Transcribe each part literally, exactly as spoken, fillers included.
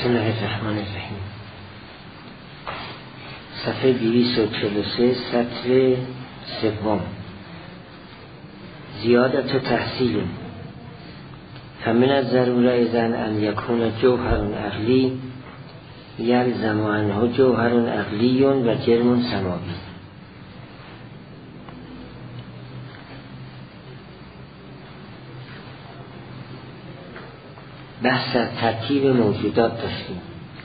بسم الله الرحمن الرحیم. صفحه دویست و چهل و سه سطر سوم. زیادت و تحصیل. فمن الضروره اذن ان یکون جوهر عقلی یلزم عنه جوهر عقلی و جرم سماوی. بحث از ترکیب موجودات داشتیم.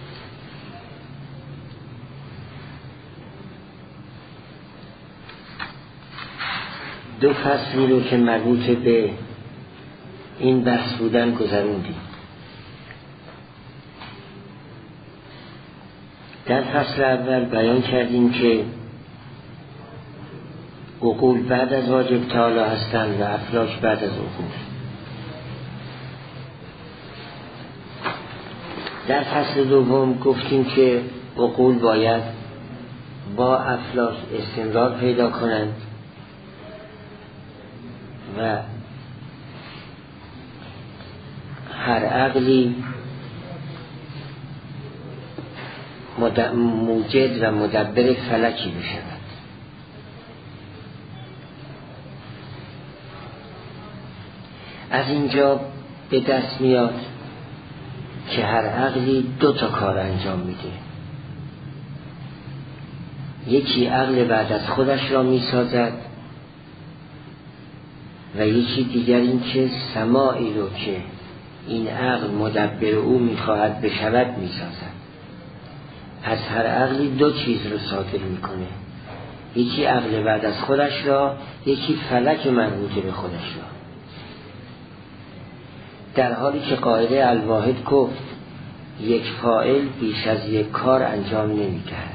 دو فصلی رو که مربوط به این بحث بودن گذروندیم. در فصل اول بیان کردیم که عقول بعد از واجب تعالی هستند و افلاک بعد از عقول. در فصل دوم گفتیم که عقول باید با افلاک استمرار پیدا کنند و هر عقلی موجد و مدبر فلکی بشود. از اینجا به دست میاد که هر عقلی دو تا کار انجام میده. یکی عقل بعد از خودش را میسازد و یکی دیگر این که سماعی رو که این عقل مدبر او میخواهد بشود میسازد. پس هر عقلی دو چیز رو صادر میکنه، یکی عقل بعد از خودش را، یکی فلک مربوط به خودش را. در حالی که قاعده الواحد گفت یک فاعل بیش از یک کار انجام نمی‌دهد.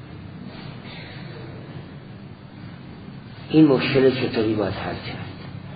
این مشکل چطوری باید حل کرد؟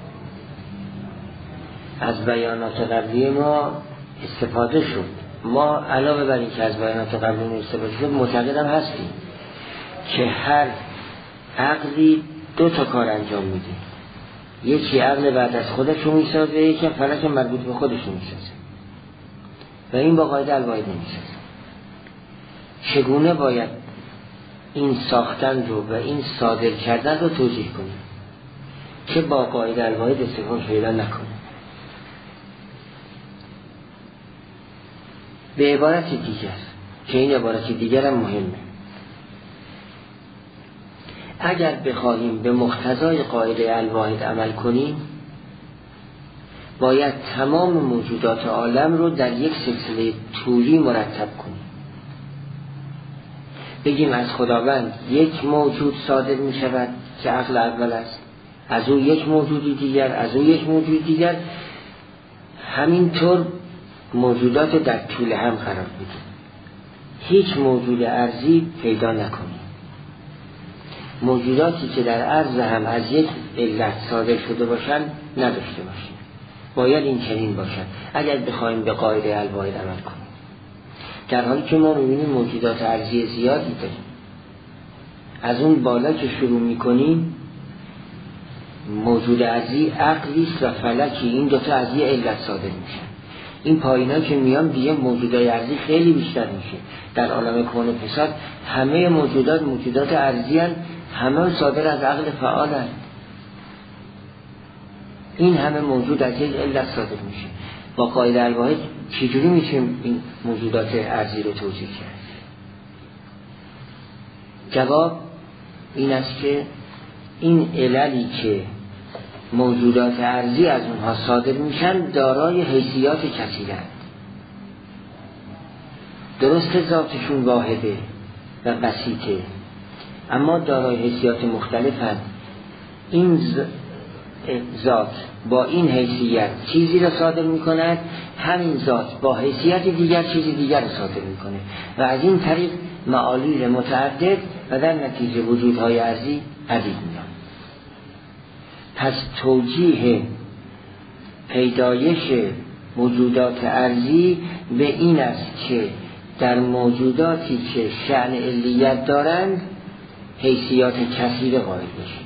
از بیانات قبلی ما استفاده شد. ما علاوه بر این که از بیانات قبلی استفاده شد معتقدم هستیم که هر عقلی دو تا کار انجام میده. یکی عقل بعد از خودش رو میسازه، یکی فلک مربوط به خودش رو میسازه و این با قاعده الواحد نمیسازه. چگونه باید این ساختن رو و این صادر کردن رو توجیه کنیم که با قاعده الواحد استفاده پیدا نکنه؟ به عبارت دیگر که این عبارت دیگر هم مهمه، اگر بخواهیم به مقتضای قاعده الواحد عمل کنیم باید تمام موجودات عالم رو در یک سلسله طولی مرتب کنیم. بگیم از خداوند یک موجود صادر می شود که عقل اول است، از او یک موجود دیگر، از او یک موجود دیگر، همینطور موجودات در طول هم قرار بدیم. هیچ موجود ارضی پیدا نکنیم. موجوداتی که در عرض هم از یک علت صادر شده باشند نداشته باشیم. باید این چنین باشد اگر بخوایم به قاعده الواحد عمل کنیم. در حالی که ما می‌بینیم موجودات ارضی زیادی داریم. از اون بالا که شروع می‌کنیم موجود ارضی عقلی و فلکی، این دوتا از یک علت صادر میشن. این پایینا که میان دیگه موجودات ارضی خیلی بیشتر میشه. در عالم کون و فساد همه موجودات موجودات ارضی هستند، همه صادر از عقل فعال هستند. این همه موجود از یک علت صادر میشه. با قاعده الواحد چجوری میشه این موجودات ارضی رو توجیه کرد؟ جواب این است که این عللی که موجودات ارضی از اونها صادر میشن دارای حیثیات کثیرند. درست ذاتشون واحده و بسیطه، اما دارای حیثیات مختلفند. این ذات با این حیثیت چیزی را صادر میکند، همین ذات با حیثیت دیگر چیزی دیگر را صادر میکنه و از این طریق معالیل متعدد و در نتیجه وجودهای ارضی عدید میان. پس توجیه پیدایش موجودات ارضی به این است که در موجوداتی که شأن علیت دارند حیثیات کثیر قائل بشیم.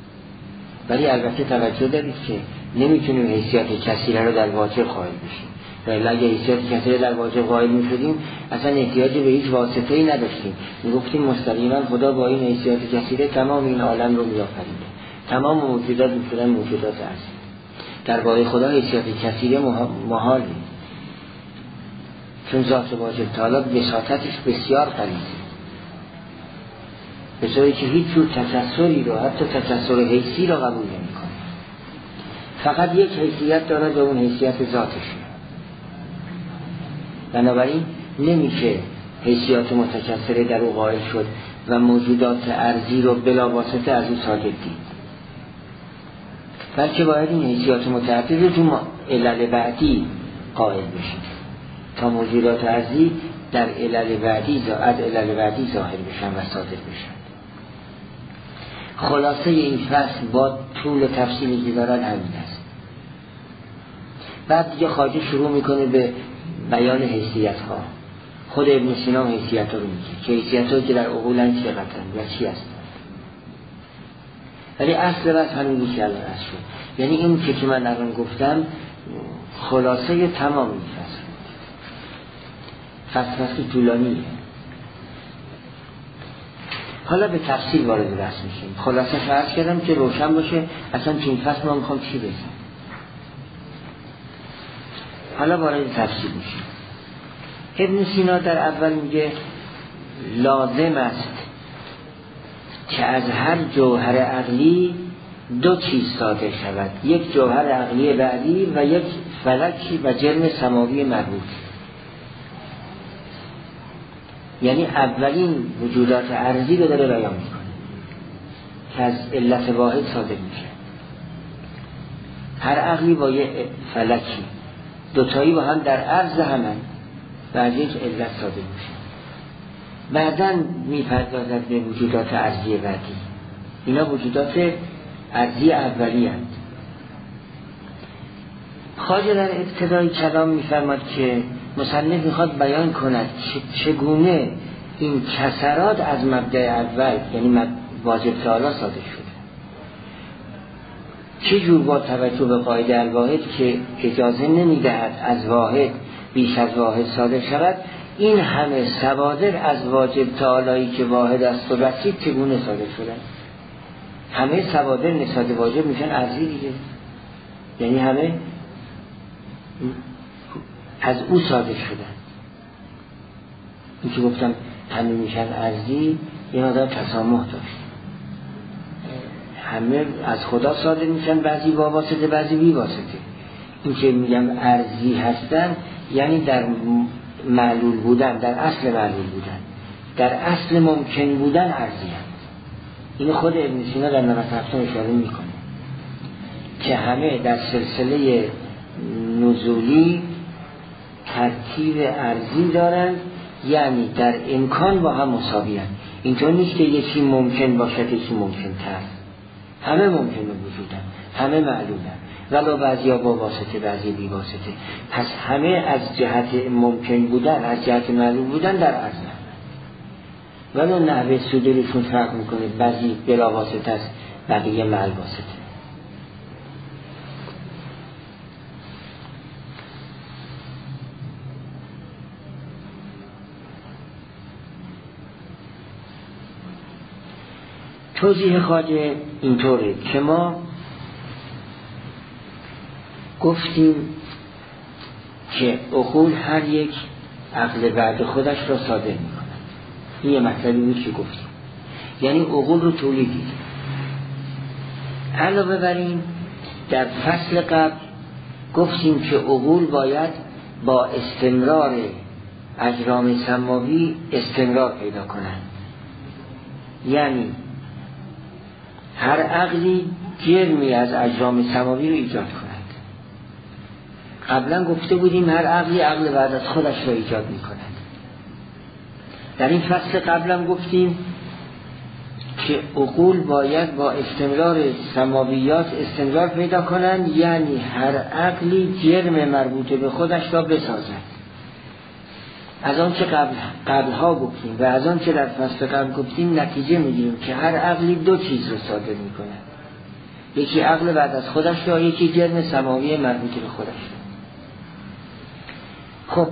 ولی البته توجه دارید که نمیتونیم حیثیت کثیره رو در واجب قائل بشیم. و اگه حیثیت کثیره در واجب قائل می‌شدیم اصلا احتیاج به هیچ واسطه‌ای نداشتیم، میگفتیم مستقیما خدا با این حیثیت کثیره تمام این عالم رو می‌آفریده، تمام موجودات می‌شدن موجودات اصلی. در واقع خدا حیثیت کثیره محال نیست، چون ذات واجب تعالی وساطتش بسیار غلیظه، به طوری که هیچ جور تکثری رو، حتی تکثر حیثی رو قبول نمی‌کنه. فقط یک حیثیت داره، به اون حیثیت ذاتشه. بنابراین نمیشه حیثیات متکثره در او قائل شد و موجودات ارضی رو بلا واسطه از او ساجد دید، بلکه باید این حیثیات متعدد رو تو علل بعدی قائل بشید تا موجودات ارضی در علل بعدی از علل بعدی ظاهر بشن و صادر بشن. خلاصه این فصل با طول تفصیلی که دارد همین است. بعد دیگه خواجه شروع میکنه به بیان حیثیت ها. خود ابن سینا حیثیت ها رو میگه که حیثیت ها که در عقولن چه قطعن یا چی هستن، ولی اصل بس همین که الان هست شد. یعنی این که که من الان گفتم خلاصه تمام این فصل. فصل فصل طولانیه. حالا به تفصیل وارد بحث میشیم. خلاصه فرض کردم که روشن باشه اصلا تو این فصل ما میخوام چی بگیم. حالا وارد تفصیل میشیم. ابن سینا در اول میگه لازم است که از هر جوهر عقلی دو چیز صادر شود، یک جوهر عقلی بعدی و یک فلکی و جرم سماوی مربوط. یعنی اولین وجودات ارضی رو داره بیان میکنه که از علت واحد صادر میشه. هر عقلی با یه فلکی، دوتایی با هم در عرض همن و از یک علت صادر میشه. بعداً میپردازد به وجودات ارضی بعدی. اینا وجودات ارضی اولی هستند. خواجه در ابتدای کلام میفرماد که مصنف میخواد بیان کند چگونه این کسرات از مبدأ اول یعنی واجب تعالی صادر شده، چه جور با توجه به قاعده الواحد که اجازه نمیدهد از واحد بیش از واحد صادر شود، این همه صوادر از واجب تعالی که واحد است و بسیط چگونه صادر شدن. همه صوادر نسبت واجب میشن ارضی دیگه، یعنی همه از او صادر شدن. این که گفتم همه میشن ارضی یه مقدار تسامح داشت. همه از خدا صادر میشن، بعضی با واسطه بعضی بی واسطه. این که میگم ارضی هستن یعنی در معلول بودن، در اصل معلول بودن، در اصل ممکن بودن ارضی هست. این خود ابن سینا در نمط هفتم اشاره میکنه که همه در سلسله نزولی ترتیب ارضی دارن، یعنی در امکان با هم مساوی هستند. اینطور نیست که یکی ممکن باشد یکی ممکن تر، همه ممکن وجودن، همه معلولن، ولو بعضی ها با واسطه بعضی بی واسطه. پس همه از جهت ممکن بودن، از جهت معلول بودن در عرض هستند، ولو نحوه صدورشون فرق میکنه، بعضی بلا واسطه است بقیه مع واسطه. توضیح خواجه اینطوره که ما گفتیم که عقول هر یک عقل بعد خودش را صادر میکنند. این یه مطلبی بود که گفتیم، یعنی عقول رو تولید دیدیم. علاوه بر این در فصل قبل گفتیم که عقول باید با استمرار اجرام سماوی استمرار پیدا کنند، یعنی هر عقلی جرمی از اجرام سماوی رو ایجاد کند. قبلا گفته بودیم هر عقلی عقل بعد از خودش رو ایجاد می کند. در این فصل قبلا گفتیم که عقول باید با استمرار سماویات استمرار پیدا کنند، یعنی هر عقلی جرم مربوط به خودش را بسازد. از آن که قبل قبلها گفتیم و از آن که در فصل قبل گفتیم نتیجه میگیریم که هر عقلی دو چیز رو صادر میکنه، یکی عقل بعد از خودش را، یکی جرم سماوی مربوط به خودش را. خب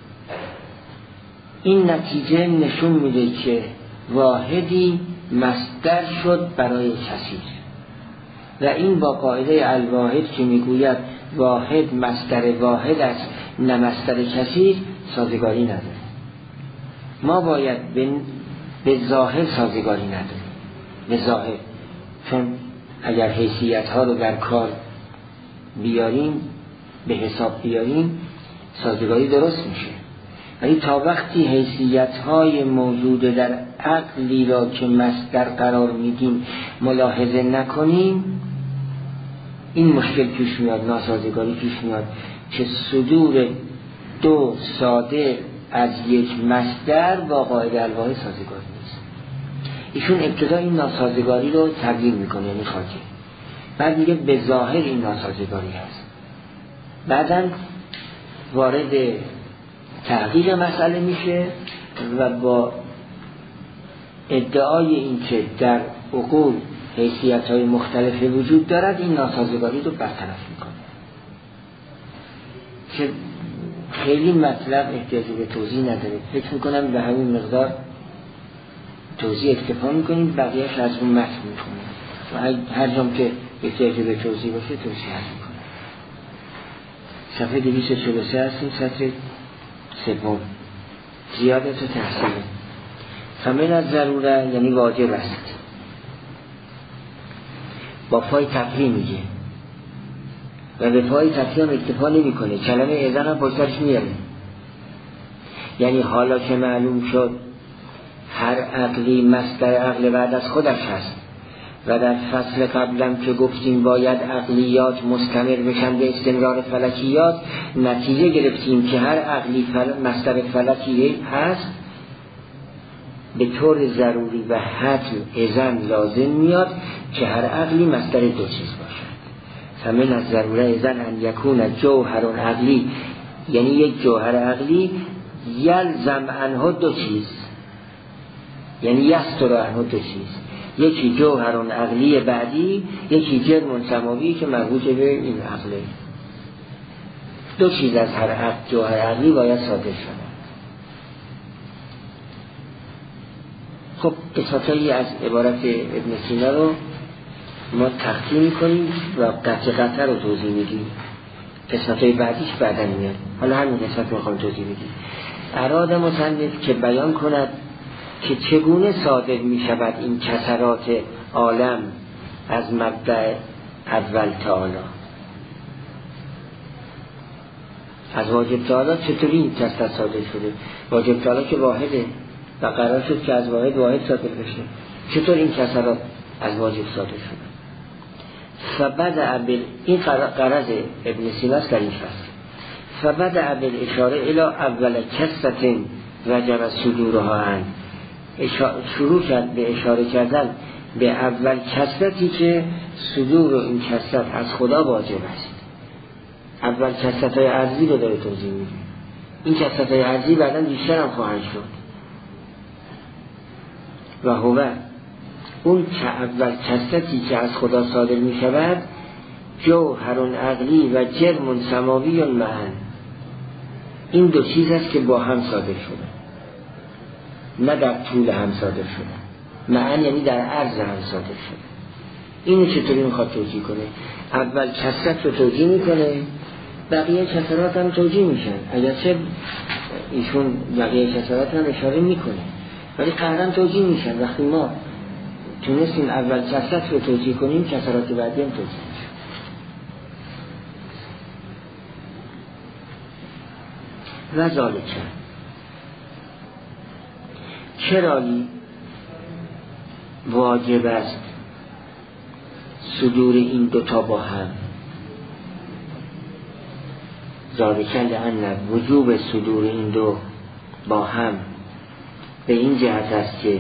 این نتیجه نشون میده که واحدی مصدر شد برای کثیر و این با قاعده الواحد که میگوید واحد مصدر واحد است نه مصدر کثیر سازگاری نداره. ما باید به, به ظاهر سازگاری نداریم، به ظاهر، چون اگر حیثیت ها رو در کار بیاریم به حساب بیاریم سازگاری درست میشه، ولی تا وقتی حیثیت های موجود در عقلی را که مصدر قرار میدیم ملاحظه نکنیم این مشکل پیش میاد، ناسازگاری پیش میاد که صدور دو ساده از یک مصدر با قاعده الواحد سازگاری نیست. ایشون ابتدا این ناسازگاری رو تغییر میکنه، یعنی خاطر، بعد میگه به ظاهر این ناسازگاری هست، بعداً وارد تغییر مسئله میشه و با ادعای این که در عقول حیثیت های مختلف وجود دارد این ناسازگاری رو برطرف میکنه که خیلی مطلب احتیاجی به توضیح نداره. فکر میکنم به همین مقدار توضیح اکتفا میکنیم، بقیهش از اون متن میکنیم و هر جام که احتیاجی به توضیح باشه توضیح هست میکنیم. صفحه دویست و چهل و سه هستیم، سطر سوم، زیادت و تحصیل. فمن از ضروره یعنی واجب است، با پای تفریح میگه و به پای تفریح هم اکتفا نمی کنه، کلمه اذن هم پشترش میاره. یعنی حالا که معلوم شد هر عقلی مصدر عقل بعد از خودش هست و در فصل قبلم که گفتیم باید عقلیات مستمر بشن به استمرار فلکیات، نتیجه گرفتیم که هر عقلی فل... مصدر فلکی هست به طور ضروری و حتم اذن لازم میاد که هر عقلی مصدر دو چیز باشد. فمن از ضروره اذن ان یکون جوهر عقلی، یعنی یک جوهر عقلی یلزم عنه دو چیز، یعنی یستر عنه دو چیز، یکی جوهر عقلی بعدی، یکی جرم سماوی که مربوط به این عقله. دو چیز از هر عقل جوهر عقلی باید صادر شود. خب قسمتایی از عبارت ابن سینا رو ما تخطی میکنیم و قطع قطع رو توضیح میدیم، قسمتای بعدیش بعدا میاد. حالا همین قسمت رو میخوام توضیح میدیم. اراد مصنف که بیان کند که چگونه صادر میشود این کسرات عالم از مبدأ اول تعالی، از واجب تعالی چطوری این کسرات صادر شده؟ واجب تعالی که واحده و قرار شد که از واحد واحد صادر بشه، چطور این کسرات از واجب صادر شده؟ فبدأ بال این قرض ابن سینا در این فصل، فبدأ بالاشاره الى اول کسرت وجب صدورها عن، شروع کرد به اشاره کردن به اول کسرتی که صدور این کسرت از خدا واجب است. اول کسرت های عرضی رو داره توضیح میده. این کسرت های عرضی بعدا بیشتر هم خواهند شد و هو اون که اول کسرتی که از خدا صادر می شود جوهر عقلی و جرم سماوی معن، این دو چیز است که با هم صادر شده، نه در طول هم صادر شده، معن یعنی در عرض هم صادر شده. اینو چطوری میخواد توجیه کنه؟ اول کسرت رو توجیه میکنه، بقیه کسرات هم توجیه میشن، اگرچه ایشون بقیه کسرات هم اشاره میکنه ولی قهرن توجیه میشن. وقتی ما تونستیم اول کسرت رو توجیه کنیم کسرات بعدی هم توجیه میشن. و ذالکه چرایی واجب است صدور این دوتا با هم؟ ذالکه لأن وجوب صدور این دو با هم به این جهت است که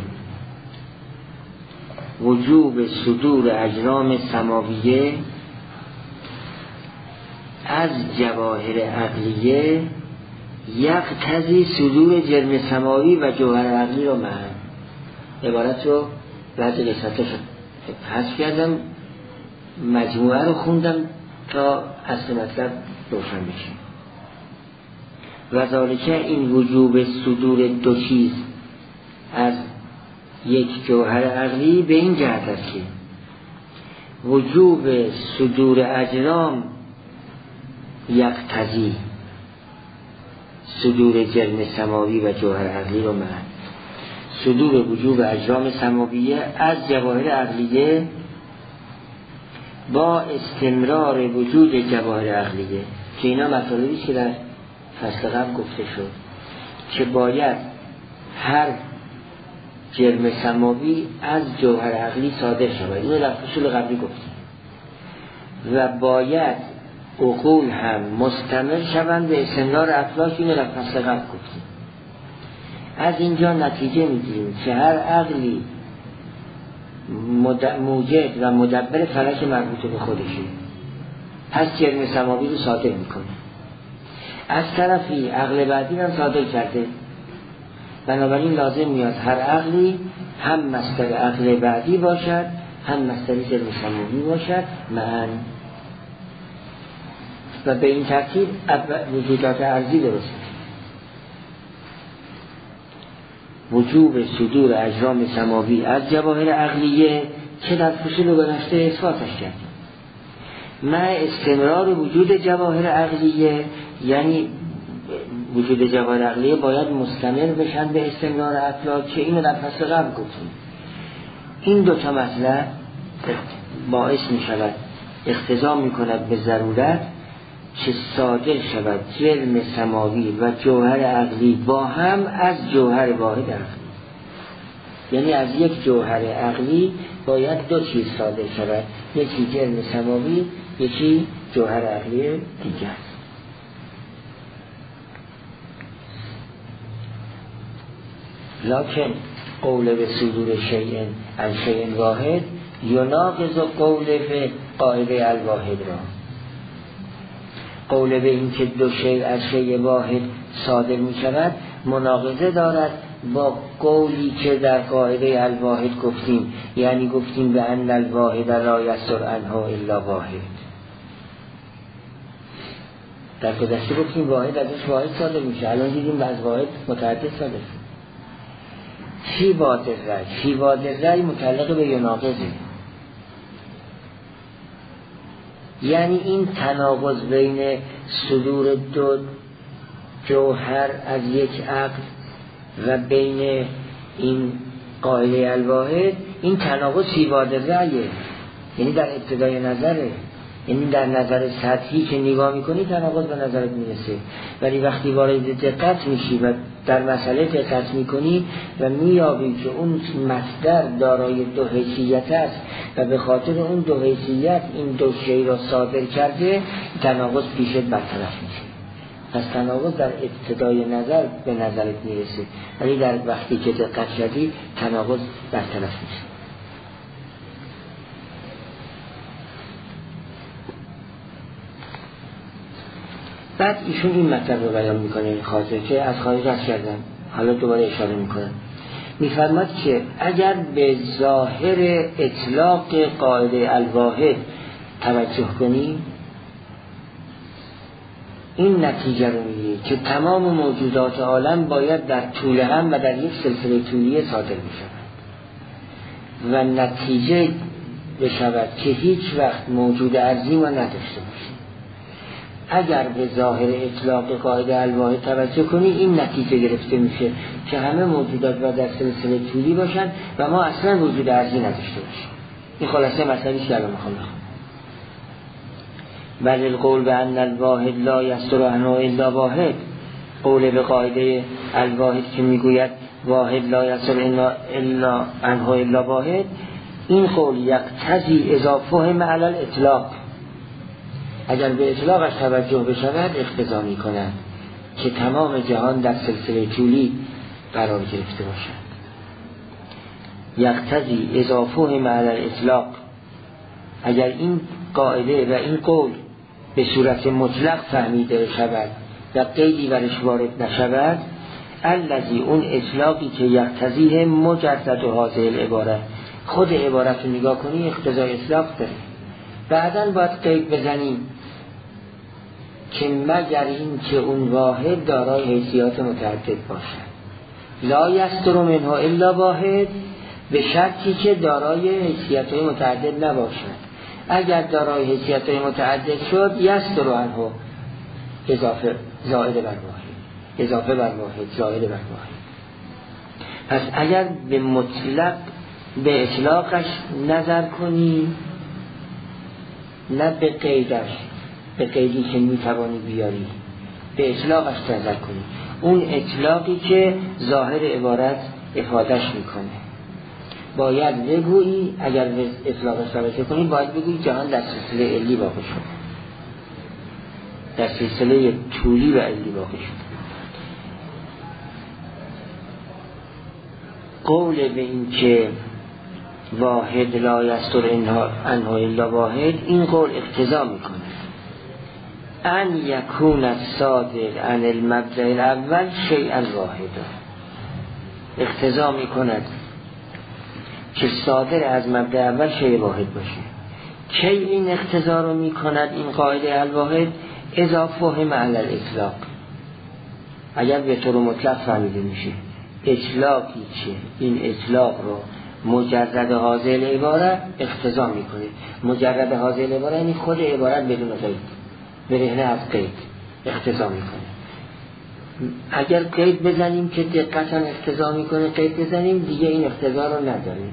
وجوب صدور اجرام سماویه از جواهر عقلیه یقتضی صدور جرم سماوی و جوهر عقلی رو معن. عبارت رو بعد قسمتش حذف کردم، مجموعه رو خوندم تا اصل مطلب روشن بشه. و ذالک این وجوب صدور دو چیز از یک جوهر عقلی به این جهت است که وجوب صدور اجرام یقتضی صدور جرم سماوی و جوهر عقلی رو من صدور وجوب اجرام سماویه از جواهر عقلیه با استمرار وجود جواهر عقلیه، که اینا مطالبی که در فصل قبل گفته شد که باید هر جرم سماوی از جوهر عقلی صادر شود، اینو در فصل قبلی گفتیم، و باید عقول هم مستمر شوند به استمرار افلاک، اینو در فصل قبل گفتیم. از اینجا نتیجه میگیریم که هر عقلی موجد و مدبر فلک مربوط به خودشه، پس جرم سماوی رو صادر میکنه. از طرفی عقل بعدی هم صادر کرده، بنابراین لازم میاد هر عقلی هم مصدر عقل بعدی باشد هم مصدر جرم سماوی باشد معاً، و به این ترتیب وجودات ارضی درست وجوب صدور اجرام سماوی از جواهر عقلیه که در فصول گذشته اثباتش کرد، مع استمرار وجود جواهر عقلیه، یعنی وجود جواهر عقلیه باید مستمر بشن به استمرار افلاک، که اینو در فصل قبل گفتیم. این دوتا مطلب باعث می شود اقتضا می کند به ضرورت که صادر شود جرم سماوی و جوهر عقلی با هم از جوهر واحد عقلی، یعنی از یک جوهر عقلی باید دو چیز صادر شود، یکی جرم سماوی، یکی جوهر عقلی دیگر. لکن قول به صدور شیء عن شیء واحد یناقض قول به قاعده الواحد را. قول به این که دو شیء از شیء واحد صادر می شود مناقضه دارد با قولی که در قاعده الواحد گفتیم، یعنی گفتیم به ان الواحد لا یصدر عنه الا واحد. در گذشته گفتیم واحد ازش واحد صادر میشه، الان دیدیم از واحد متعدد صادر شد. فی واد الرأی، فی واد الرأی متعلق به یناقضه، یعنی این تناقض بین صدور دو جوهر از یک عقل و بین این قاعده الواحد، این تناقض فی واد الرأیه، یعنی در ابتدای نظره، یعنی در نظر سطحی که نگاه میکنی تناقض به نظرت میرسه، ولی وقتی وارد دقت میشی و در مسئله دقت میکنی و میابی که اون مصدر دارای دو حیثیت است و به خاطر اون دو حیثیت این دو شی را صادر کرده، تناقض پیشت برطرف میشه. پس تناقض در ابتدای نظر به نظرت میرسه، ولی در وقتی که دقت شدی تناقض برطرف میشه. بعد ایشون این مطلب رو بیان میکنه، این خاطر که از خارج از کردن، حالا دوباره اشاره میکنه، میفرماد که اگر به ظاهر اطلاق قاعده الواحد توجه کنیم، این نتیجه رو میگه که تمام موجودات عالم باید در طول هم و در یک سلسله طولیه صادر میشود و نتیجه بشود که هیچ وقت موجود ارضی ما نداشته باشیم. اگر به ظاهر اطلاق قاعده الواحد توجه کنی، این نتیجه گرفته میشه که همه موجودات باید در سلسله طولی باشن و ما اصلا وجود ارضی نداشته باشیم. این خلاصه مسئله‌ای که الان میخوام بخونم. بل القول بان الواحد لا یصدر عنه الا واحد، قول به قاعده الواحد که میگوید واحد لا یصدر الا عنه الا واحد، این قول یقتضی اذا فهم علی الاطلاق، اگر به اطلاقش توجه بشود اقتضا می کند که تمام جهان در سلسله طولی قرار گرفته باشد. یقتضی اذا فهم علی الاطلاق، اگر این قاعده و این قول به صورت مطلق فهمیده بشود و قیدی برش وارد نشود، الذی اون اطلاقی که یقتضیه مجرد و حاضر العبارت، خود عبارت رو نگاه کنی اقتضای اطلاق داره، بعداً باید قید بزنیم که مگر این که اون واحد دارای حیثیات متعدد باشد. لا یستر منه الا واحد، به شرطی که دارای حیثیت‌های متعدد نباشد. اگر دارای حیثیت‌های متعدد شد یستر عنه اضافه زائد بر واحد، اضافه بر واحد زائد بر واحد. پس اگر به مطلق به اطلاقش نظر کنی، نه به قیدش، به قیدی که میتوانی بیاری، به اطلاقش نظر کنی، اون اطلاقی که ظاهر عبارت افادش میکنه، باید بگویی، اگر به اطلاق ثابت کنی باید بگویی جهان در سلسله علی واقع شد، در سلسله طولی و علی واقع شد. قول به این که واحد لا یستر عنه الا واحد، این قول اقتضا میکنه ان یکون الصادر عن المبدأ الاول شیئا واحدا، اقتضا میکند که صادر از مبدأ اول شیء واحد باشه. کی این اقتضا رو میکند این قاعده الواحد؟ اذا فهم علی الاطلاق، اگر به طور مطلق فهمیده میشه. اطلاقی که این اطلاق رو مجرد حاصل عبارت اقتضا میکنه. مجرد حاصل عبارت یعنی خود عبارت بدون قید، برهنه از قید اقتضا میکنه. اگر قید بزنیم که دقیقاً اقتضا میکنه، قید بزنیم دیگه این اقتضا رو نداریم.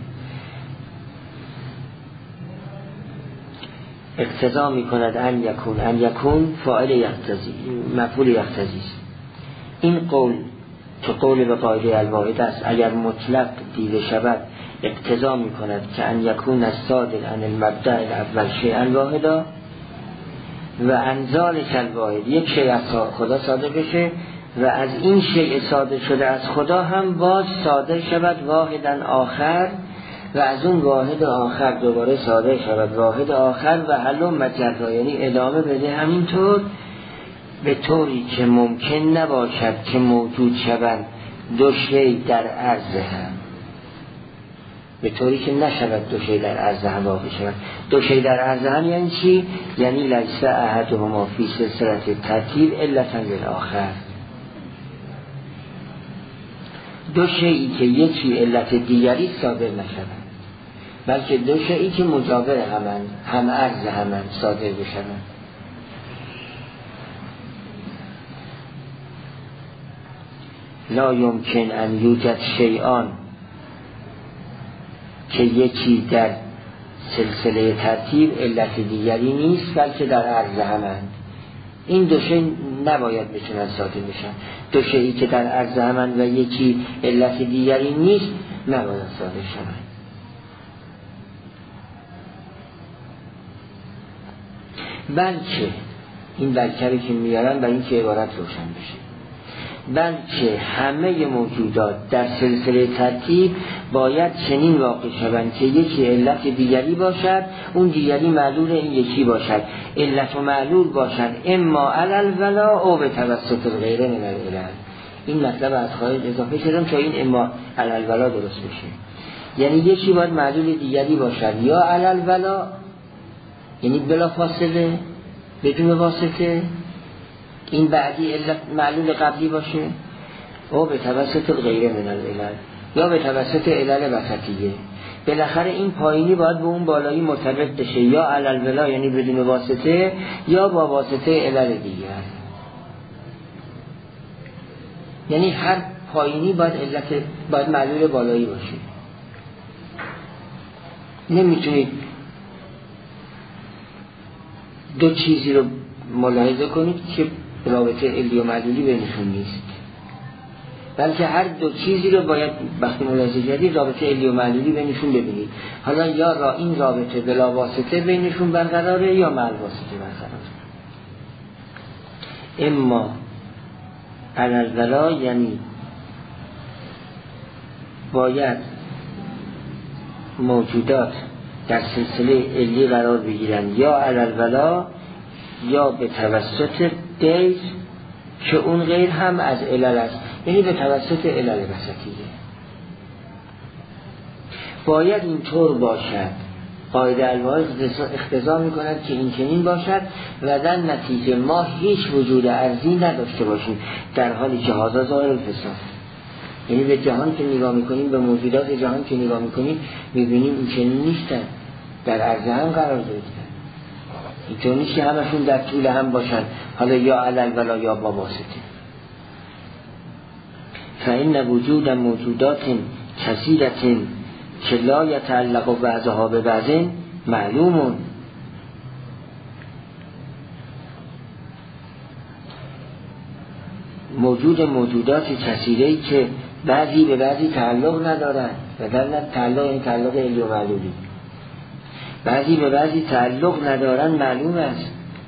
اقتضا میکند ان یکون، ان یکون فاعل یقتضی، مفعول یقتضی است. این قول که قول به قاعده الواحد است، اگر مطلق دیده شود اقتضا میکند که ان یکون الصادر عن المبدأ الاول شیئا واحدا و ان ذلک الواحد، یک شیء از خدا صادر بشه و از این شیء صادر شده از خدا هم باز صادر شود واحدا آخر و از اون واحد آخر دوباره صادر شود واحد آخر و هلم مجرا، یعنی ادامه بده همینطور، به طوری که ممکن نباشد که موجود شوند دو شیء در عرض هم، به طوری که نشود دو شیء در عرض هم واقع شوند. دو شیء در عرض هم یعنی چی؟ یعنی لیس احدهما فی سلسله ترتیب علة للآخر، دو شیئی که یکی علت دیگری صادر نشوند، بلکه دو شیئی که مجاور همند، هم عرض همند صادر بشوند. لا یمکن ان یوجد شیئان، که یکی در سلسله ترتیب علت دیگری نیست بلکه در عرض همند. این دو شیء نباید بتونن صادر بشن. دو شیئی که در عرض همند و یکی علت دیگری نیست نباید صادر شوند. بلکه این بلکه که میارن برای اینکه عبارت روشن بشه، بلکه همه موجودات در سلسله ترتیب باید چنین واقع شوند که یکی علت دیگری باشد، اون دیگری معلول این یکی باشد، علت و معلول باشد اما علل ولا او به توسط غیره من العلل. این مطلب از خارج اضافه شدم تا این اما علل ولا درست بشه. یعنی یکی باید معلول دیگری باشد یا علل ولا، یعنی بلا فاصله بدون واسطه، این بعدی علت معلول قبلی باشه، او به توسط غیره من العلل یا به توسط علل وسطیه. بالاخره این پایینی باید به اون بالایی مرتبط بشه، یا علل ولا یعنی بدون واسطه یا با واسطه علل دیگر. یعنی هر پایینی باید علت باید معلول بالایی باشه. نمیتونید دو چیزی رو ملاحظه کنید که رابطه علی و معلولی بینشون نیست، بلکه هر دو چیزی رو باید وقتی ملاحظه کردید رابطه علی و معلولی بینشون ببینید. حالا یا را این رابطه بلا واسطه بینشون برقراره یا مع واسطه برقراره. اما علل ولا یعنی باید موجودات در سلسله علی قرار بگیرن یا علل ولا یا به توسط غیر که اون غیر هم از علل است، یعنی به توسط علل وسطیه. باید اینطور باشد قاعده الواحد اقتضا میکند که این چنین باشد و در نتیجه ما هیچ وجود ارضی نداشته باشیم، در حالی که هذا ظاهر الفساد. یعنی به جهان که نگاه میکنیم، به موجودات جهان که نگاه میکنیم، میبینیم این چنین نیستن، در عرض هم قرار گرفتن. اینطور نیست که همشون در طول هم باشن، حالا یا علل ولا یا با واسطه. فإن وجود موجودات کثیرة که لا یتعلق بعضها ببعض معلوم. موجود موجودات کثیره‌ای که بعضی به بعضی تعلق ندارن، و در تعلق این تعلق علی و معلولی، بعضی به بعضی تعلق ندارن معلوم است.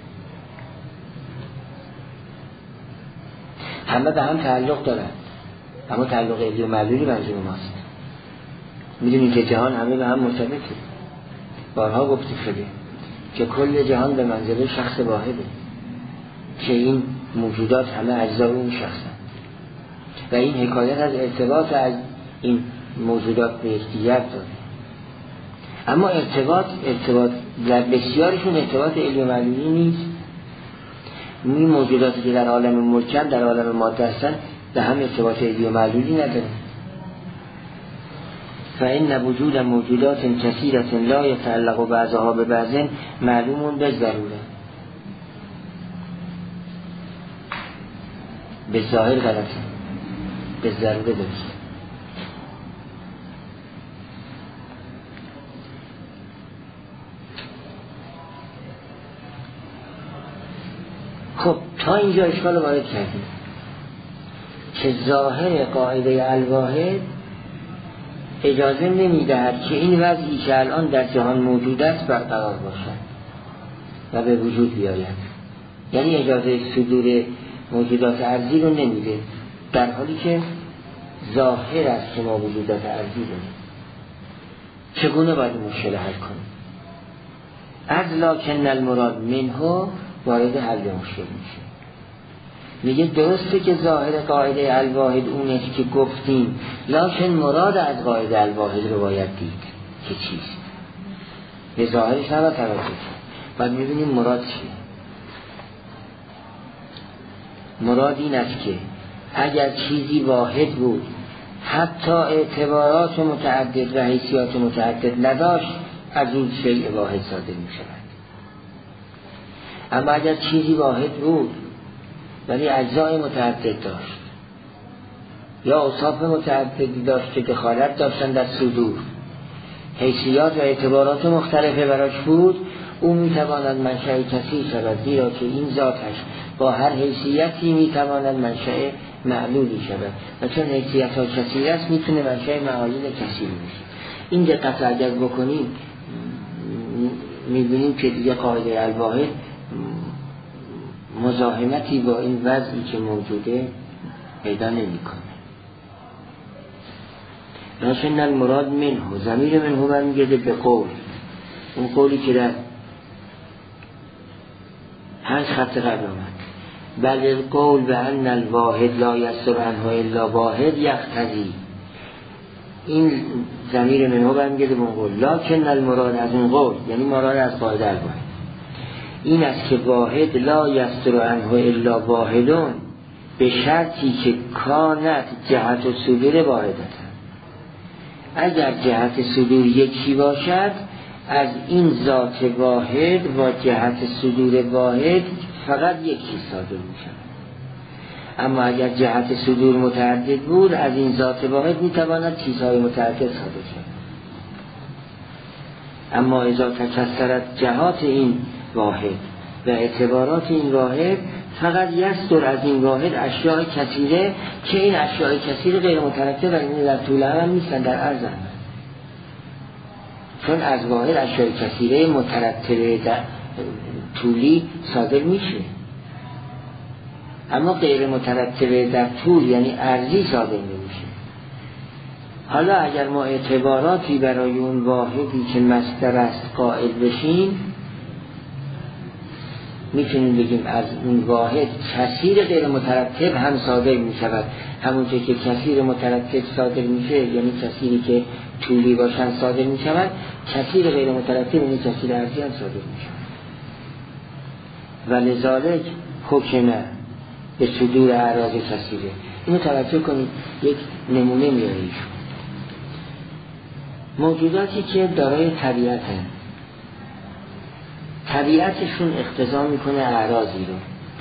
همه به هم تعلق دارن، اما تعلق علی و معلولی منظور ماست. میدونید که جهان همه به هم مرتبطه. بارها گفته شده که کل جهان به منزله شخص واحده، که این موجودات همه اجزای اون شخصن و این حکایت از ارتباط از این موجودات به یکدیگر داره. اما ارتباط ارتباط در بسیارشون ارتباط علی و معلولی نیست. این موجوداتی که در عالم ملکن، در عالم ماده هستن، به هم ارتباط علی و معلولی نداره. فإن وجود موجودات کثیرة لا يتعلق بعضها ببعض معلوم بالضروره. به ظاهر غلطه، به ضروره درست. خب تا اینجا اشکال وارد کردیم که ظاهر قاعده الواحد اجازه نمیدهد که این وضعی که الان در جهان موجود است برقرار باشد و به وجود بیاید. یعنی اجازه صدور موجودات ارضی رو نمیده، در حالی که ظاهر است که ما موجودات ارضی داریم. چگونه باید مشکل حل کنیم؟ از لکن المراد منه وارد حل مشکل میشه. میگه درسته که ظاهر قاعده الواحد اونه که گفتیم، لکن مراد از قاعده الواحد رو باید دید که چیست. به ظاهرش نباید توجه کرد، باید میبینیم مراد چیه. مراد این است که اگر چیزی واحد بود، حتی اعتبارات متعدد و حیثیات متعدد نداشت، از اون شیء واحد صادر می شود. اما اگر چیزی واحد بود ولی اجزای متعدد داشت یا اوصاف متعددی داشت که دخالت داشتن در صدور، حیثیات و اعتبارات مختلفه براش بود، او میتواند منشأ کثیر شود، زیرا که این ذاتش با هر حیثیتی میتواند منشأ معلولی شود و چون حیثیت ها کثیر است میتونه منشأ معالول کثیر میشه. این دقت اگر بکنیم میبینیم که دیگه قاعده الواحد مزاحمتی با این وضعی که موجوده پیدا نمی کنه. لکن المراد منه، ضمیر منه برمیگرده به قول، اون قولی که در پنج خط قبل آمد، بل القول به ان الواحد لا یصدر عنه الا واحد یقتضی. این ضمیر منه برمیگرده به اون قول. لکن المراد از اون قول، یعنی مراد از قاعده الواحد، این است که واحد لا یصدر عنه الا واحدون، به شرطی که کانت جهت و صدور واحدتن. اگر جهت صدور یکی باشد، از این ذات واحد و جهت صدور واحد فقط یکی صادر می شود. اما اگر جهت صدور متعدد بود، از این ذات واحد می تواند چیزهای متعدد صادر شود. اما اذا تکثرت جهات این واحد و اعتبارات این واحد، فقط یصدر از این واحد اشیاء کثیره که این اشیاء کثیر غیر مترتب و این در طول هم نیستن، در عرض هم. چون از واحد اشیاء کثیره مترتب در طولی صادر میشه، اما غیر مترتب در طول یعنی ارضی صادر نمیشه. حالا اگر ما اعتباراتی برای اون واحدی که مصدر است قائل بشیم، میتونیم بگیم از اون واحد کثیر غیر مترتب هم صادر می شود همونطور که کثیر مترتب صادر میشه یعنی کثیری که طولی باشن صادر میشوند، کثیر غیر مترتب یعنی کثیر عرضی هم صادر میشه. و لذالک حکم به صدور اعراض کثیره. اینو توجه کنید، یک نمونه میاره ایشون. موجوداتی که دارای طبیعت هستند، طبیعتشون اقتضا میکنه اعراضی رو.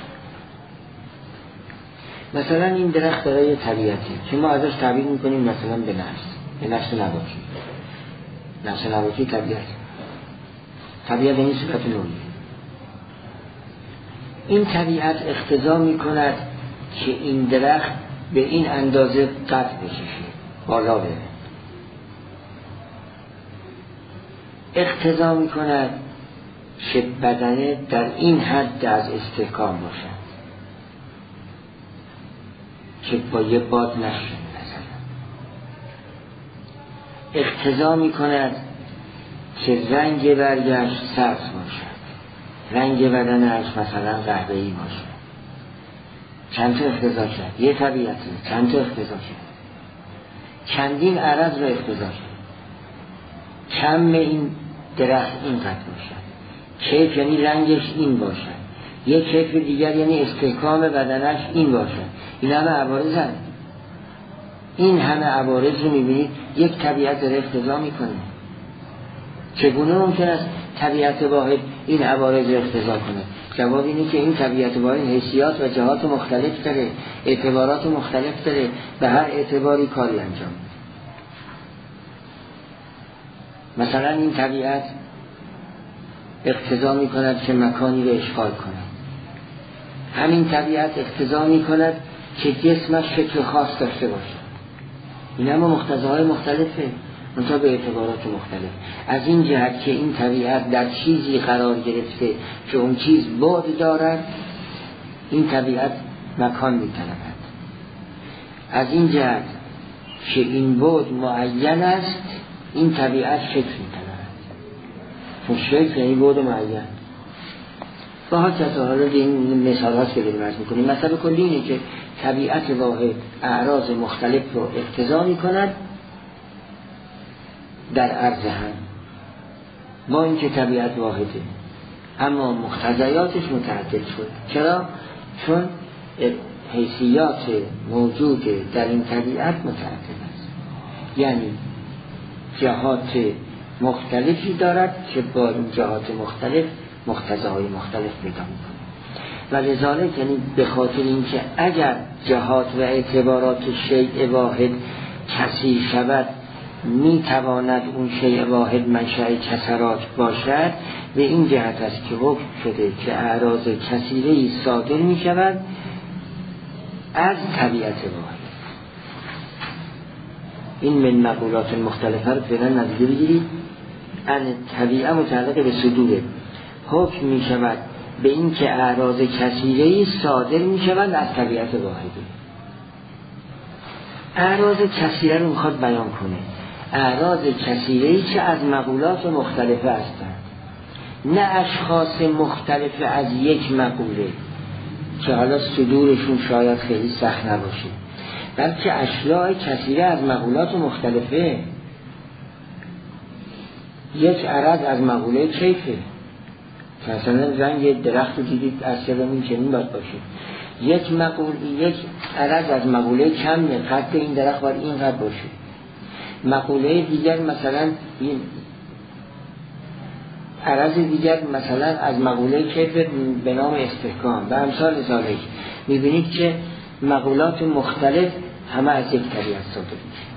مثلا این درخت دارای طبیعتی که ما ازش تعبیر میکنیم مثلا به نفس، به نفس نباتی. نفس نباتی طبیعت، طبیعت این صفت نوعی. این طبیعت اقتضا میکند که این درخت به این اندازه قد بکشه، بالا بره. اقتضا میکند که بدنه در این حد از استحکام باشد که با یه باد نشد. مثلا اقتضا میکند که رنگ برگش سبز باشد، رنگ بدنش مثلا قهوه‌ای باشد. چند تا اقتضا کرد؟ یه طبیعته، چند تا اقتضا کرد؟ چندین عرض رو اقتضا کرد. کم این درخت اینقدر باشد، کیف یعنی رنگش این باشد، یک کیف دیگر یعنی استحکام بدنش این باشد. این همه عوارض هست. این همه عوارض رو میبینید یک طبیعت داره اقتضا میکنه. چگونه ممکن است طبیعت واحد این عوارض رو اقتضا کنه؟ جواب اینه که این طبیعت واحد حیثیات و جهات مختلف داره، اعتبارات مختلف داره، به هر اعتباری کاری انجام میده. مثلا این طبیعت اقتضا می کند که مکانی رو اشغال کند. همین طبیعت اقتضا می کند که جسمش شکل خاص داشته باشد. این هم مقتضاهای مختلفه، منتها به اعتبارات مختلف. از این جهت که این طبیعت در چیزی قرار گرفته که اون چیز بعد دارد، این طبیعت مکان می طلبد. از این جهت که این بعد معین است، این طبیعت شکل می طلبد. چون شکل یعنی بعد معین. با ها کسا حالا این مثال هاست که داریم عرض میکنیم. مثلا کلی اینه که طبیعت واحد اعراض مختلف رو اقتضا میکند در عرض هم، با اینکه طبیعت واحده اما مقتضیاتش متعدد شد. چرا؟ چون حیثیات موجود در این طبیعت متعدد است، یعنی جهات مختلفی دارد که با این جهات مختلف مقتضاهای مختلف پیدا می‌کنه. و لذالک یعنی به خاطر اینکه اگر جهات و اعتبارات شیء واحد کثیر شود، میتواند اون شیء واحد منشأ کثرات باشد. به این جهت است که حکم شده که اعراض کثیره‌ای صادر می‌شود از طبیعت واحد. این من مقولات مختلفه رو فعلا نظری بگیرید. ان طبیعه متعلق به صدوره، حکم می شود به این که اعراض کثیره‌ای صادر می شود از طبیعت واحده. اعراض کثیره رو میخواد بیان کنه، اعراض کثیره‌ای که از مقولات مختلفه هستند، نه اشخاص مختلف از یک مقوله که حالا صدورشون شاید خیلی سخت نباشه، بلکه اشیاء کثیره از مقولات مختلفه. یک عرض از مقوله کیفه، مثلا رنگ درخت رو دیدید از سرمون چنین باید باشه. یک مقول یک عرض از مقوله کمه، قد این درخت باید اینقدر باشه. مقوله دیگر مثلا این عرض دیگر مثلا از مقوله کیف به نام استحکام و امثال ذالک. میبینید که مقولات مختلف همه از یک طبیعت صادر میشه.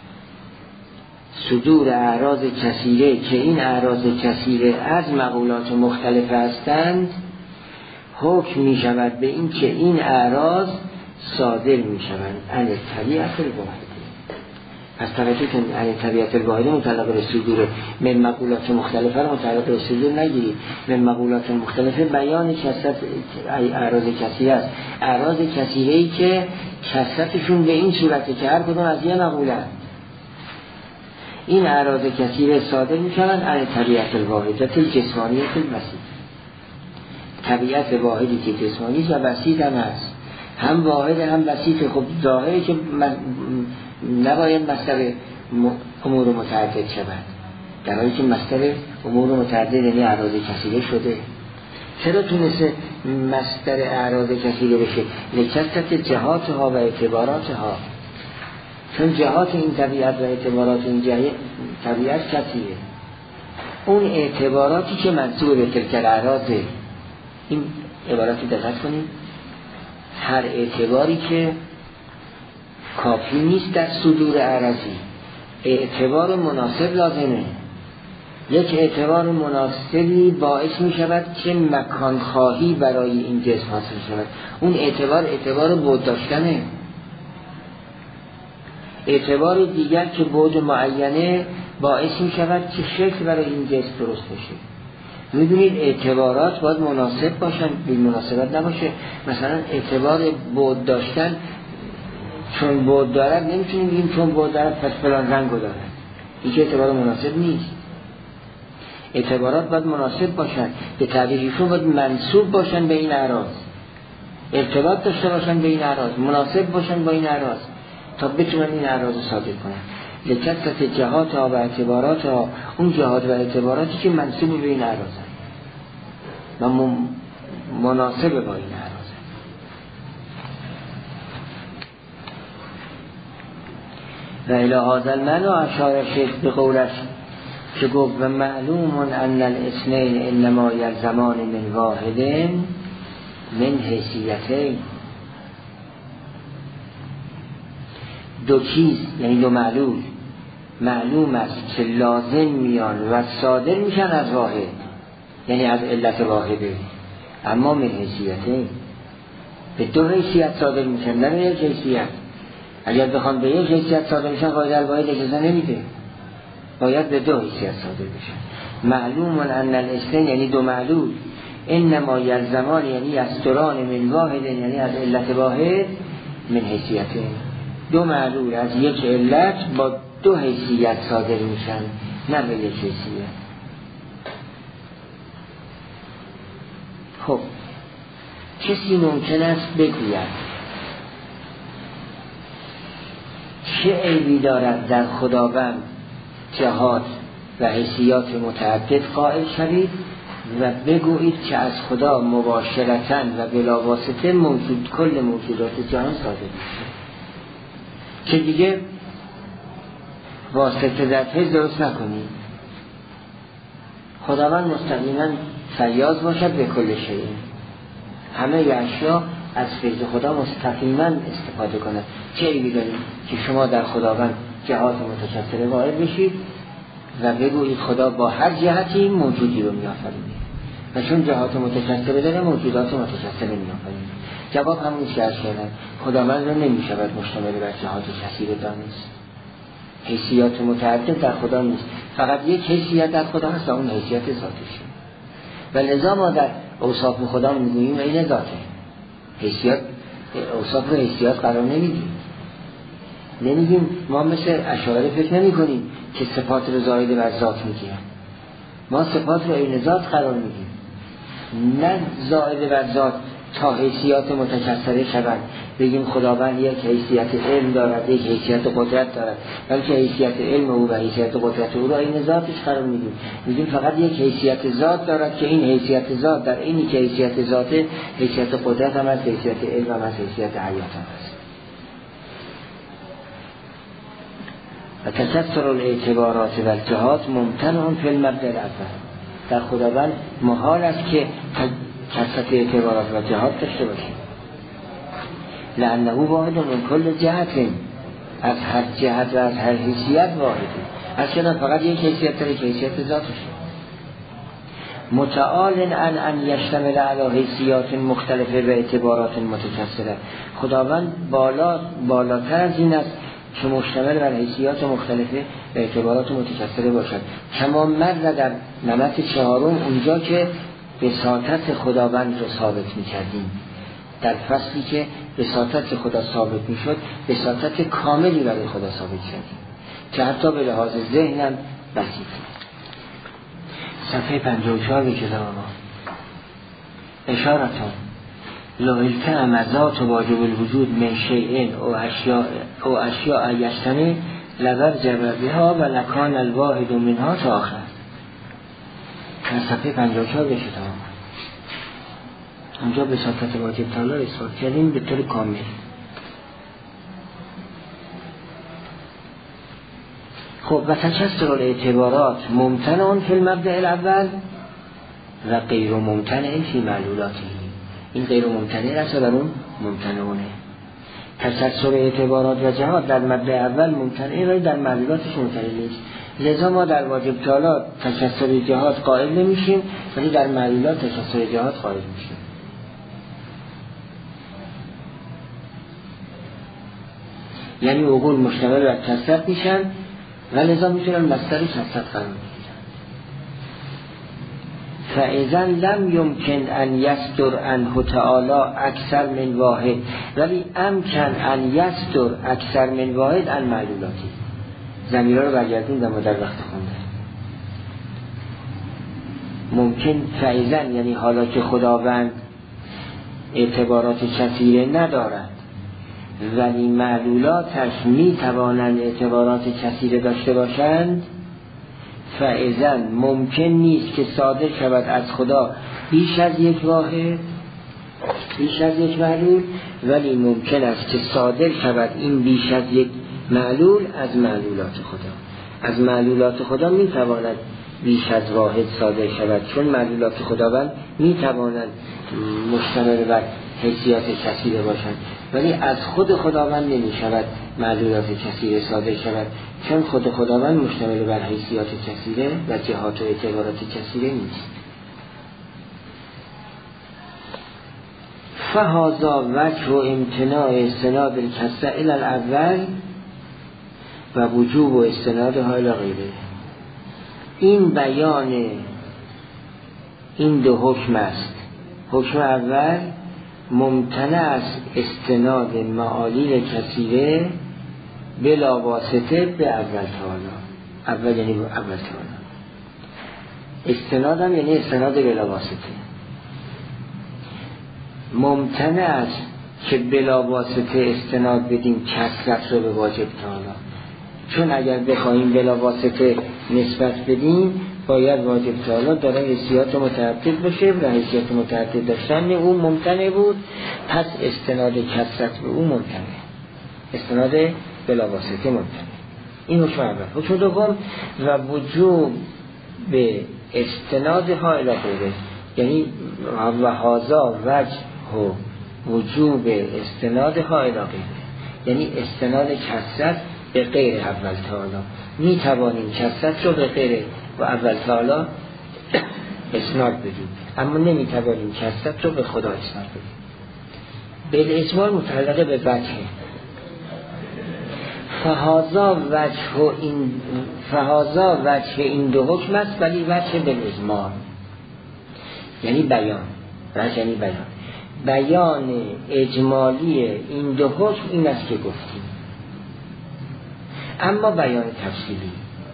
صدور اعراض کثیره که این اعراض کثیره از مقولات مختلف هستند، حکم می شود به این که این اعراض صادر می شوند عن طبیعت الواحده. پس توجه کنید، عن طبیعت الواحده متعلق به صدور من مقولات مختلفه رو متعلق به صدور نگیرید. من مقولات مختلفه بیان کثرت اعراض کثیره است، اعراض کثیره‌ای که کثرتشون به این صورته که هر کدوم از یه مقوله است. این اعراض کثیره صادر می شوند عن طبیعت الواحدت الجسمانیت الوسیط. طبیعت واحدی که جسمانی و وسیط هم هست. هم واحد هم بسیطه. خب ظاهره که نباید مصدر امور متعدد شود، در حالی که مصدر امور متعدد یعنی اعراض کثیره شده. چرا تونسته مصدر اعراض کثیره بشه؟ لکثرت جهاتها و اعتباراتها، چون جهات این طبیعت و اعتبارات این طبیعت کثیره. اون اعتباراتی که منسوب به تلک الاعراضه، این عباراتی دقت کنید، هر اعتباری که کافی نیست در صدور اعراضی، اعتبار مناسب لازمه. یک اعتبار مناسبی باعث می شود که مکان خواهی برای این جسم حاصل شود. اون اعتبار اعتبار بود داشتنه. اعتبار دیگر که بود معینه باعث می شود که شکل برای این جسم درست بشه. میدونید اعتبارات باید مناسب باشن، بی مناسبت نباشه. مثلا اعتبار بود داشتن، چون بود دارد نمیتونیم بگیم چون بود دارد پس فلان رنگو دارد، این که اعتبار مناسب نیست. اعتبارات باید مناسب باشن، به تعبیرشون باید منسوب باشن به این اعراض، ارتباط داشته باشن به این اعراض، مناسب باشن با این اعراض تا بتونن این اعراض رو صادر کنن. لکثرت جهات ها و اعتبارات ها، اون جهات و اعتباراتی که منسوب به این اعراض و مناسب با این اعراض. و الی هذا المعنی اشار شیخ به قولش که گفت و معلوم ان الاثنین انما یلزمان من واحد من حیثیتین. دو چیز یعنی دو معلوم، معلوم است که لازم میان و صادر میشن از واحد، یعنی از علت واحده، اما من حیثیتین، به دو حیثیت صادر میشن، نه به یک حیثیت. اگر بخوان به یک حیثیت صادر میشن قاعده الواحد اجازه نمیده، باید به دو حیثیت صادر بشن. معلوم ان الاثنین یعنی دو معلول، انما یلزمان یعنی یستران من واحد یعنی از علت واحد، من حیثیتین، دو معلول از یک علت با دو حیثیت صادر میشن، نه به یک حیثیت. خب کسی ممکن است بگوید چه عیبی دارد در خداوند جهات و حیثیات متعدد قائل شوید و بگویید که از خدا مباشرتاً و بلا واسطه موجود کل موجودات جهان صادر میشه، که دیگه واسطه در فیض درست نکنید. خداوند مستقیما فیاض باشد به کل شیء، همه اشیا از فیض خدا مستقیما استفاده کنند. چه عیبی دارید که شما در خداوند جهات متکثره قائل بشید و بگویید خدا با هر جهتی موجودی رو می‌آفرینه و چون جهات متکثره داره موجودات متکثره می‌آفرینه. جواب همون که عرض کردم، خداوند رو نمی‌شود مشتمل بر جهات کثیره دانست. حیثیات متعدد در خدا نیست، فقط یک حیثیت در خدا هست و اون حیثیت ذاتشه. و لذا ما در اوصاف خدا میگوییم این ذاته. حیثیت اوصاف رو حیثیت قرار نمیدیم. نمیگیم ما مثل اشاعره فکر نمی کنیم که صفات رو زائد بر ذات میگیم. ما صفات رو عین ذات قرار میدیم، نه زائد بر ذات تا حیثیات متکثره شود. بگیم خداوند یک حیثیت علم دارد، یک حیثیت قدرت دارد، بلکه حیثیت علم او و حیثیت قدرت او را این ذاتش قرار میدیم. میگیم فقط یک حیثیت ذات دارد که این حیثیت ذات در اینی که حیثیت ذاته، حیثیت قدرت هم است، حیثیت علم هم است، حیثیت حیات هم است. و تکثر الاعتبارات و الجهات ممتنع فی المبدأ الاول. در خداوند محال است که کثرت اعتبارات و جهات داشته باشیم، لانه واحد من کل جهت، از هر جهت و از هر حیثیت واحده. اصلا فقط یک حیثیت داره که حیثیت ذاتش. متعال ان ان یشتمل علی حیثیات مختلفه و اعتبارات متکثره. خداوند بالا بالاتر از این است که مشتمل بر حیثیات مختلفه و اعتبارات متکثره باشد. کما مر در نمط چهارم اونجا که بساطت خداوند رو ثابت می‌کردیم، در فصلی که بساطت خدا ثابت می‌شد، بساطت کاملی برای خدا ثابت کردیم که حتی به لحاظ ذهنم بسیطه. صفحه پنجاه و چهار به کتاب ما اشارتون لویلت امزات و واجب الوجود من شیئن او اشیاء او اشیاء یشتنی لبر جبرده ها و لکان الواحد منها تا آخر. در صفحه پنجاه و چهار بشه تمام. اونجا به صفت واجب تعالی اثبات کردیم به طور کامل. خب و تشسر الاعتبارات ممتنع فی المبدأ الاول و غیر ممتنع فی معلولاته. این غیر ممتنع است و در اون ممتنعونه. تشسر اعتبارات و جهات در مبدأ اول ممتنعه ولی در معلولاتش ممتنع نیست. لذا ما در واجب تعالی تشسر جهات قائل نمیشیم ولی در معلولات تشسر جهات قائل میشیم. یعنی عقول مشتمل بر کثرت میشن و لذا میتونن مصدر کثرت قرار بگیرن. فاذا لم يمكن ان يصدر عنه تعالی اکثر من واحد ولی امکن ان يصدر اکثر من واحد عن معلولاتی. ضمیرها رو برگردوندم و در وقت خونده. ممکن فاذا یعنی حالا که خداوند اعتبارات کثیره ندارد ولی معلولاتش می توانند اعتبارات کثیره داشته باشند، فاذا ممکن نیست که صادر شود از خدا بیش از یک واحد، بیش از یک معلول، ولی ممکن است که صادر شود این بیش از یک معلول از معلولات خدا. از معلولات خدا می تواند بیش از واحد صادر شود چون معلولات خداوند می توانند مشتمل بر حیثیات کثیره باشند، ولی از خود خداوند نمی شود معلولات کثیره صادر شود چون خود خداوند مشتمل بر حیثیات کثیره و جهات و اعتبارات کثیره نیست. فهذا وجه و امتناع استناد الکثره الی الاول و وجوب و استنادها الی غیره. این بیان این دو حکم است. حکم اول ممتنع است استناد معالیل کثیره بلا واسطه به اول تعالی. اول یعنی اول تعالی. استناد هم یعنی استناد بلا واسطه. ممتنع است که بلا واسطه استناد بدیم کثرت رو به واجب تعالی، چون اگر بخوایم بلا واسطه نسبت بدیم باید واجب تعالی داره حیثیات متعدد باشه و حیثیات متعدد داشتن او ممتنع بود، پس استناد کثرت به او ممتنع، استناد بلا واسطه ممتنع. این حکم اول. حکم دوم و وجوب به استنادها الی غیره، یعنی و هذا وجه وجوب استنادها الی غیره، یعنی استناد کثرت به غیر اول تعالی. می توانیم کثرت رو به غیر و اول تعالی اسناد بدیم، اما نمی توانیم کثرت رو به خدا اسناد بدیم. بالاجمال متعلق به وجه. فهذا وجه این فهذا وجه این دو حکم است ولی وجه بالاجمال یعنی بیان. وجه یعنی بیان. بیان اجمالی این دو حکم این است که گفتیم، اما بیان تفصیلی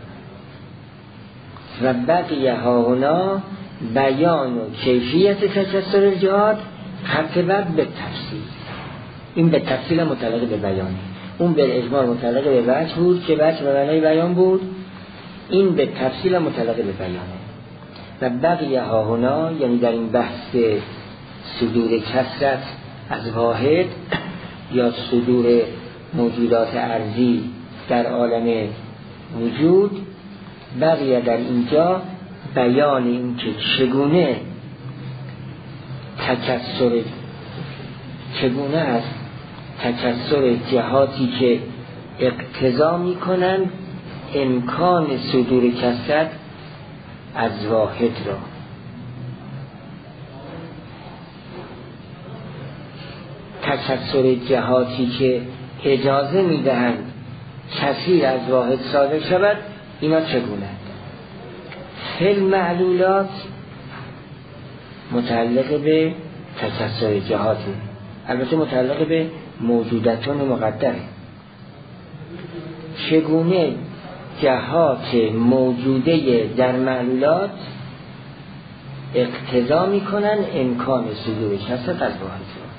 و بقیه ها هنا بیان و کیفیت تکثر الجهات خط بعد به تفصیل. این به تفصیل متعلق به بیانه، اون به اجمال متعلق به وجه بود که وجه و معنی بیان بود، این به تفصیل متعلق به بیانه. و بقیه ها هنا یعنی در این بحث صدور کثرت از واحد یا صدور موجودات ارضی در عالم وجود، بقیه در اینجا بیان این که چگونه تکثر چگونه است تکثر جهاتی که اقتضا می کنند امکان صدور کثرت از واحد را. تکثر جهاتی که اجازه می دهند کثیر از واحد صادر شود، اینا چگونه؟ فعل معلولات متعلق به تکثر جهاتی، البته متعلق به موجودتون مقدره. چگونه جهات موجوده در معلولات اقتضا میکنن امکان صدور کثرت از واحد را.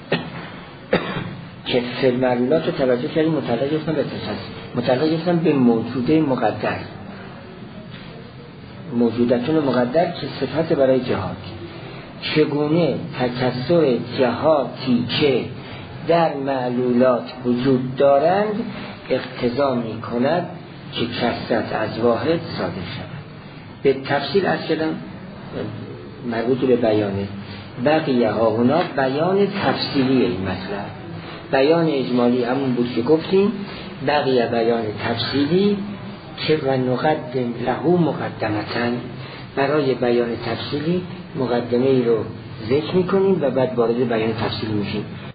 که فعل معلولات رو توجه کردیم متعلق گفتن به تخصیص، متعلق گفتن به موجوده مقدر، موجودتون مقدر که صفت برای جهات. چگونه تکثر جهاتی که در معلولات وجود دارند اقتضا می کند که کثرت از واحد صادر شود. به تفصیل از کردم مربوط به بیانه بقیه ها اونا بیان تفصیلی این مطلب. بیان اجمالی همون بود که گفتیم، بقیه بیان تفصیلی که و نقدم له مقدمتن، برای بیان تفصیلی مقدمه ای رو ذکر میکنیم و بعد وارد بیان تفصیلی میشیم.